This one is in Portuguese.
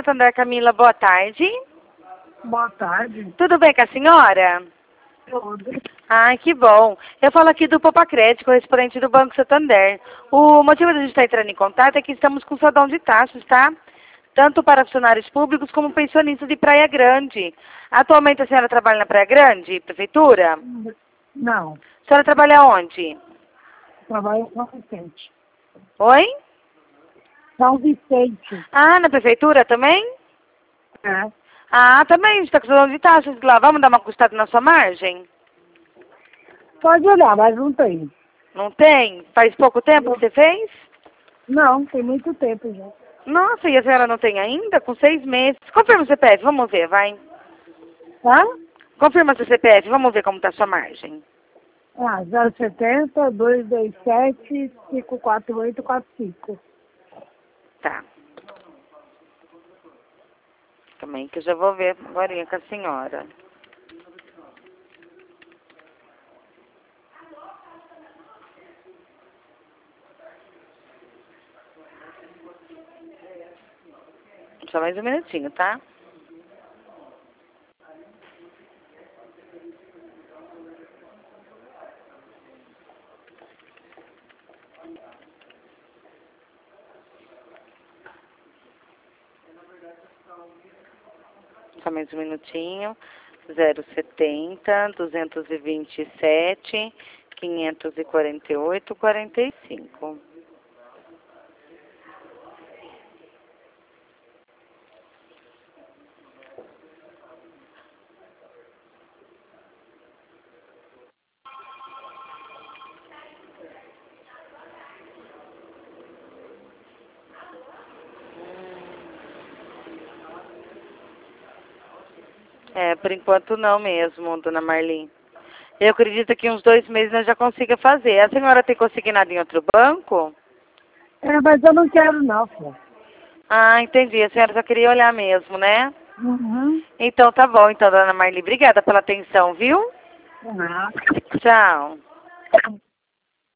Santander, Camila, boa tarde. Boa tarde. Tudo bem com a senhora? Tudo. Ai, que bom. Eu falo aqui do Popacred, correspondente do Banco Santander. O motivo da gente estar entrando em contato é que estamos com saldão de taxas, tá? Tanto para funcionários públicos como pensionistas de Praia Grande. Atualmente a senhora trabalha na Praia Grande, prefeitura? Não, A senhora trabalha onde? trabalho com Vicente. Oi? São Vicente. Ah, na prefeitura também? É. Ah, também, a gente está com saldão de taxas lá. Vamos dar uma custada na sua margem? Pode olhar, mas não tem. Não tem? Faz pouco tempo que você fez? Não, tem muito tempo já. Nossa, e a senhora não tem ainda? Com 6 meses. Confirma o CPF, vamos ver, vai. Tá? Confirma seu CPF, vamos ver como está a sua margem. Ah, 070 227 54845. Tá. Calma aí que eu já vou ver agora com a senhora. Só mais um minutinho, tá? Só mais um minutinho. 070 227 548 45. É, por enquanto não mesmo, dona Marli. Eu acredito que uns 2 meses nós já consiga fazer. A senhora tem consignado em outro banco? É, mas eu não quero não, filho. Ah, entendi. A senhora só queria olhar mesmo, né? Uhum. Então tá bom, então, dona Marli. Obrigada pela atenção, viu? Ah. Tchau.